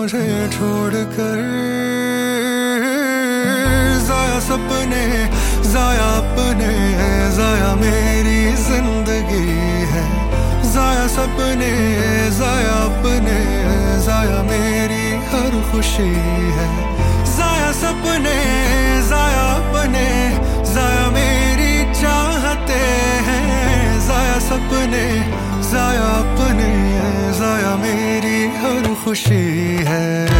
मुझे छोड़कर। जाया सपने, जाया अपने, जाया मेरी जिंदगी है। जाया सपने, जाया अपने, जाया मेरी हर खुशी है। जाया सपने, जाया अपने, जाया मेरी चाहते हैं। जाया सपने, जाया अपने, जाया मेरी हर खुशी है।